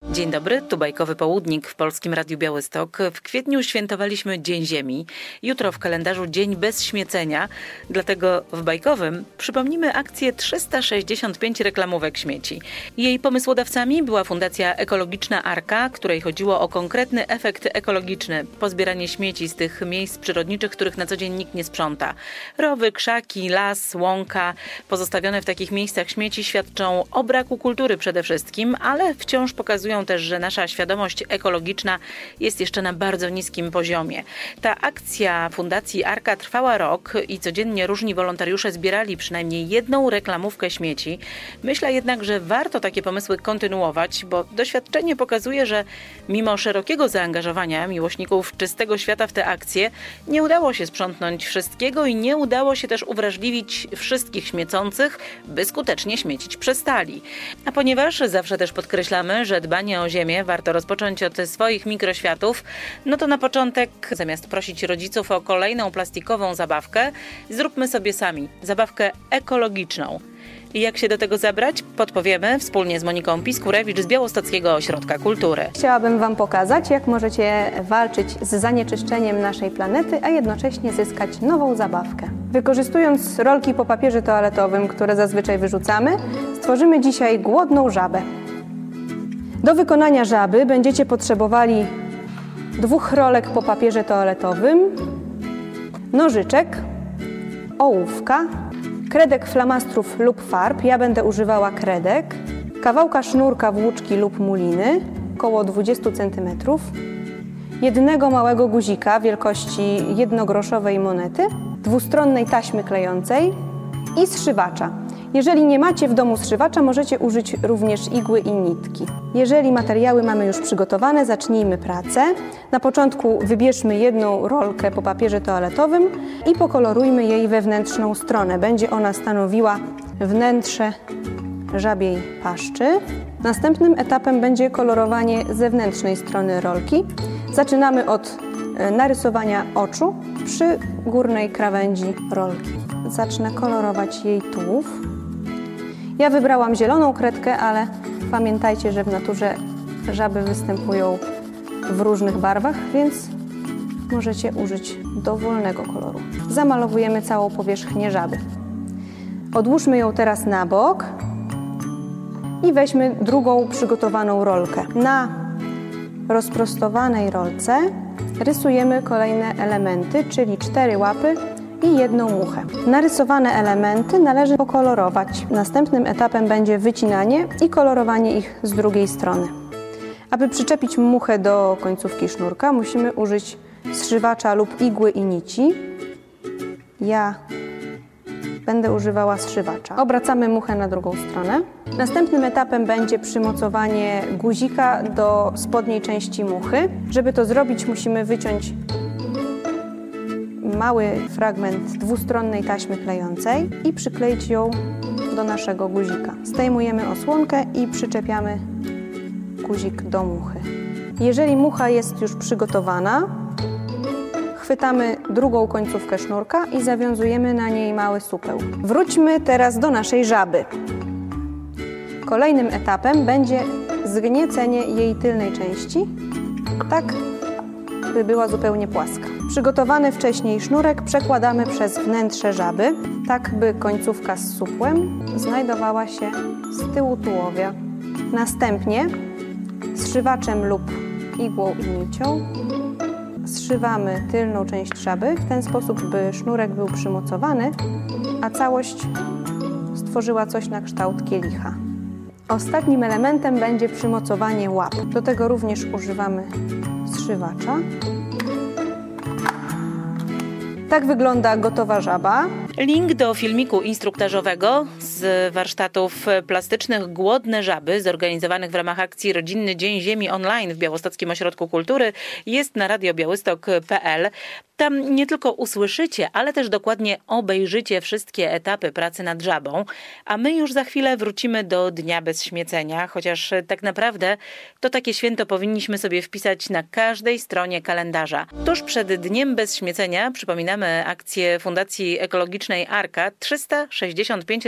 Dzień dobry, tu Bajkowy Południk w Polskim Radiu Białystok. W kwietniu świętowaliśmy Dzień Ziemi. Jutro w kalendarzu Dzień Bez Śmiecenia. Dlatego w Bajkowym przypomnimy akcję 365 reklamówek śmieci. Jej pomysłodawcami była Fundacja Ekologiczna Arka, której chodziło o konkretny efekt ekologiczny. Pozbieranie śmieci z tych miejsc przyrodniczych, których na co dzień nikt nie sprząta. Rowy, krzaki, las, łąka. Pozostawione w takich miejscach śmieci świadczą o braku kultury przede wszystkim, ale wciąż pokazują też, że nasza świadomość ekologiczna jest jeszcze na bardzo niskim poziomie. Ta akcja Fundacji Arka trwała rok i codziennie różni wolontariusze zbierali przynajmniej jedną reklamówkę śmieci. Myślę jednak, że warto takie pomysły kontynuować, bo doświadczenie pokazuje, że mimo szerokiego zaangażowania miłośników czystego świata w tę akcję, nie udało się sprzątnąć wszystkiego i nie udało się też uwrażliwić wszystkich śmiecących, by skutecznie śmiecić przestali. A ponieważ zawsze też podkreślamy, że dbanie o ziemię warto rozpocząć od swoich mikroświatów, no to na początek, zamiast prosić rodziców o kolejną plastikową zabawkę, zróbmy sobie sami zabawkę ekologiczną. I jak się do tego zabrać? Podpowiemy wspólnie z Moniką Piskurewicz z Białostockiego Ośrodka Kultury. Chciałabym Wam pokazać, jak możecie walczyć z zanieczyszczeniem naszej planety, a jednocześnie zyskać nową zabawkę. Wykorzystując rolki po papierze toaletowym, które zazwyczaj wyrzucamy, stworzymy dzisiaj głodną żabę. Do wykonania żaby będziecie potrzebowali 2 rolek po papierze toaletowym, nożyczek, ołówka, kredek flamastrów lub farb, ja będę używała kredek, kawałka sznurka włóczki lub muliny, około 20 cm, jednego małego guzika wielkości jednogroszowej monety, dwustronnej taśmy klejącej i zszywacza. Jeżeli nie macie w domu zszywacza, możecie użyć również igły i nitki. Jeżeli materiały mamy już przygotowane, zacznijmy pracę. Na początku wybierzmy jedną rolkę po papierze toaletowym i pokolorujmy jej wewnętrzną stronę. Będzie ona stanowiła wnętrze żabiej paszczy. Następnym etapem będzie kolorowanie zewnętrznej strony rolki. Zaczynamy od narysowania oczu przy górnej krawędzi rolki. Zacznę kolorować jej tułów. Ja wybrałam zieloną kredkę, ale pamiętajcie, że w naturze żaby występują w różnych barwach, więc możecie użyć dowolnego koloru. Zamalowujemy całą powierzchnię żaby. Odłóżmy ją teraz na bok i weźmy drugą przygotowaną rolkę. Na rozprostowanej rolce rysujemy kolejne elementy, czyli 4 łapy i 1 muchę. Narysowane elementy należy pokolorować. Następnym etapem będzie wycinanie i kolorowanie ich z drugiej strony. Aby przyczepić muchę do końcówki sznurka, musimy użyć zszywacza lub igły i nici. Ja będę używała zszywacza. Obracamy muchę na drugą stronę. Następnym etapem będzie przymocowanie guzika do spodniej części muchy. Żeby to zrobić, musimy wyciąć mały fragment dwustronnej taśmy klejącej i przykleić ją do naszego guzika. Zdejmujemy osłonkę i przyczepiamy guzik do muchy. Jeżeli mucha jest już przygotowana, chwytamy drugą końcówkę sznurka i zawiązujemy na niej mały supeł. Wróćmy teraz do naszej żaby. Kolejnym etapem będzie zgniecenie jej tylnej części, tak by była zupełnie płaska. Przygotowany wcześniej sznurek przekładamy przez wnętrze żaby, tak by końcówka z supłem znajdowała się z tyłu tułowia. Następnie zszywaczem lub igłą i nicią zszywamy tylną część żaby w ten sposób, by sznurek był przymocowany, a całość stworzyła coś na kształt kielicha. Ostatnim elementem będzie przymocowanie łap. Do tego również używamy zszywacza. Tak wygląda gotowa żaba. Link do filmiku instruktażowego z warsztatów plastycznych Głodne Żaby zorganizowanych w ramach akcji Rodzinny Dzień Ziemi online w Białostockim Ośrodku Kultury jest na radiobiałystok.pl. Tam nie tylko usłyszycie, ale też dokładnie obejrzycie wszystkie etapy pracy nad żabą, a my już za chwilę wrócimy do Dnia Bez Śmiecenia, chociaż tak naprawdę to takie święto powinniśmy sobie wpisać na każdej stronie kalendarza. Tuż przed Dniem Bez Śmiecenia przypominamy akcję Fundacji Ekologicznej Arka 365 reklamówek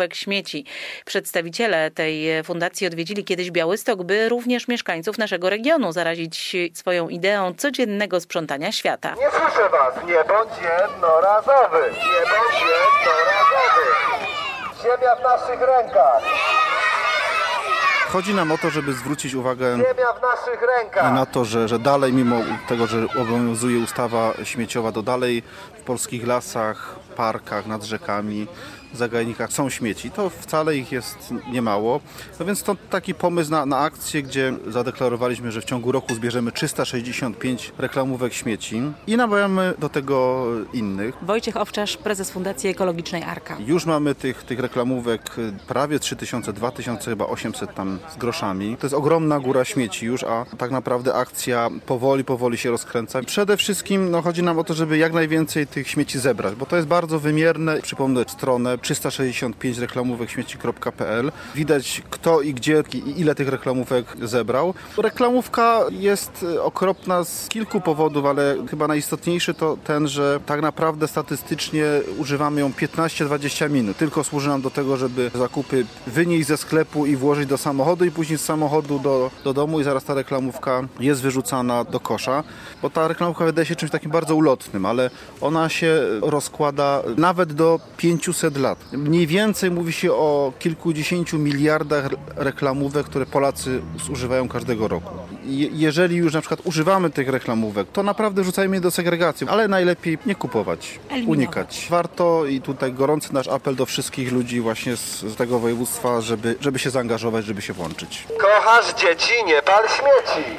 reklamówek śmieci. Przedstawiciele tej fundacji odwiedzili kiedyś Białystok, by również mieszkańców naszego regionu zarazić swoją ideą codziennego sprzątania świata. Nie słyszę was, nie bądź jednorazowy, nie bądź jednorazowy. Ziemia w naszych rękach. Chodzi nam o to, żeby zwrócić uwagę Ziemia w naszych rękach. na to, że dalej, mimo tego, że obowiązuje ustawa śmieciowa, to dalej w polskich lasach, parkach, nad rzekami, zagajnikach są śmieci. To wcale ich jest niemało. No więc to taki pomysł na akcję, gdzie zadeklarowaliśmy, że w ciągu roku zbierzemy 365 reklamówek śmieci i namawiamy do tego innych. Wojciech Owczarz, prezes Fundacji Ekologicznej Arka. Już mamy tych reklamówek prawie 3000, 2000 chyba 800 tam z groszami. To jest ogromna góra śmieci już, a tak naprawdę akcja powoli się rozkręca. Przede wszystkim chodzi nam o to, żeby jak najwięcej tych śmieci zebrać, bo to jest bardzo wymierne. Przypomnę stronę 365 reklamówek śmieci.pl. Widać kto i gdzie i ile tych reklamówek zebrał. Reklamówka jest okropna z kilku powodów, ale chyba najistotniejszy to ten, że tak naprawdę statystycznie używamy ją 15-20 minut. Tylko służy nam do tego, żeby zakupy wynieść ze sklepu i włożyć do samochodu i później z samochodu do domu i zaraz ta reklamówka jest wyrzucana do kosza, bo ta reklamówka wydaje się czymś takim bardzo ulotnym, ale ona się rozkłada nawet do 500 lat. Mniej więcej mówi się o kilkudziesięciu miliardach reklamówek, które Polacy zużywają każdego roku. Jeżeli już na przykład używamy tych reklamówek, to naprawdę wrzucajmy je do segregacji, ale najlepiej nie kupować, unikać. Warto i tutaj gorący nasz apel do wszystkich ludzi właśnie z tego województwa, żeby się zaangażować, żeby się włączyć. Kochasz dzieci, nie pal śmieci.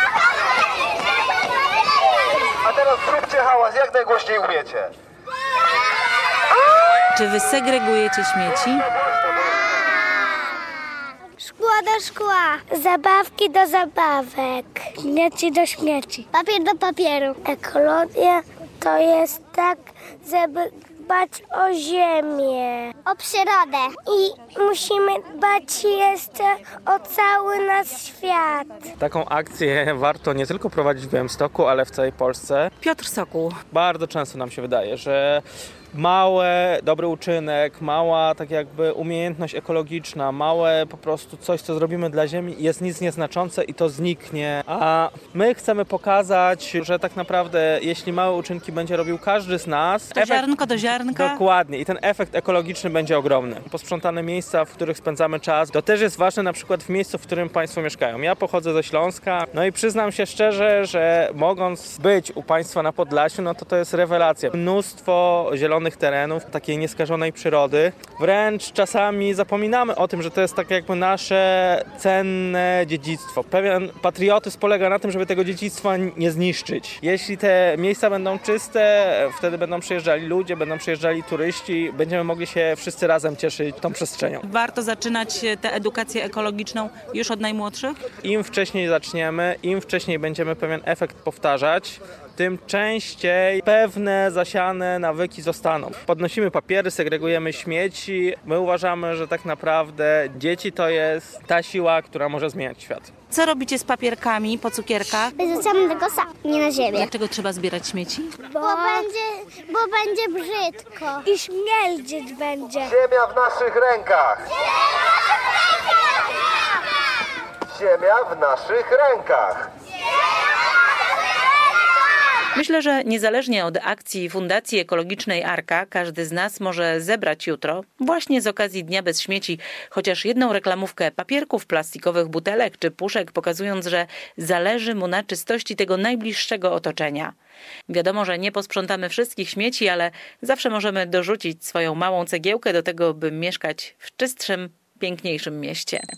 A teraz zróbcie hałas, jak najgłośniej umiecie. Czy wy segregujecie śmieci? Szkło do szkła, zabawki do zabawek, śmieci do śmieci, papier do papieru. Ekologia to jest tak, żeby dbać o ziemię, o przyrodę i musimy dbać jeszcze o cały nasz świat. Taką akcję warto nie tylko prowadzić w Białymstoku, ale w całej Polsce. Piotr Sokół. Bardzo często nam się wydaje, że mały, dobry uczynek, mała tak jakby umiejętność ekologiczna, małe po prostu coś, co zrobimy dla ziemi jest nic nieznaczące i to zniknie. A my chcemy pokazać, że tak naprawdę jeśli małe uczynki będzie robił każdy z nas... Ziarnko do ziarnka. Dokładnie. I ten efekt ekologiczny będzie ogromny. Posprzątane miejsca, w których spędzamy czas, to też jest ważne na przykład w miejscu, w którym Państwo mieszkają. Ja pochodzę ze Śląska, no i przyznam się szczerze, że mogąc być u Państwa na Podlasiu, no to jest rewelacja. Mnóstwo zielonych terenów, takiej nieskażonej przyrody. Wręcz czasami zapominamy o tym, że to jest tak jakby nasze cenne dziedzictwo. Pewien patriotyzm polega na tym, żeby tego dziedzictwa nie zniszczyć. Jeśli te miejsca będą czyste, wtedy będą przyjeżdżali ludzie, będą przyjeżdżali turyści, będziemy mogli się wszyscy razem cieszyć tą przestrzenią. Warto zaczynać tę edukację ekologiczną już od najmłodszych? Im wcześniej zaczniemy, im wcześniej będziemy pewien efekt powtarzać, tym częściej pewne zasiane nawyki zostaną. Podnosimy papiery, segregujemy śmieci. My uważamy, że tak naprawdę dzieci to jest ta siła, która może zmieniać świat. Co robicie z papierkami po cukierkach? Wyrzucamy do kosza, nie na ziemię. Dlaczego trzeba zbierać śmieci? Bo będzie brzydko. I śmierdzieć będzie. Ziemia w naszych rękach. Ziemia w naszych rękach. Myślę, że niezależnie od akcji Fundacji Ekologicznej Arka, każdy z nas może zebrać jutro, właśnie z okazji Dnia Bez Śmieci, chociaż jedną reklamówkę papierków, plastikowych butelek czy puszek, pokazując, że zależy mu na czystości tego najbliższego otoczenia. Wiadomo, że nie posprzątamy wszystkich śmieci, ale zawsze możemy dorzucić swoją małą cegiełkę do tego, by mieszkać w czystszym, piękniejszym mieście.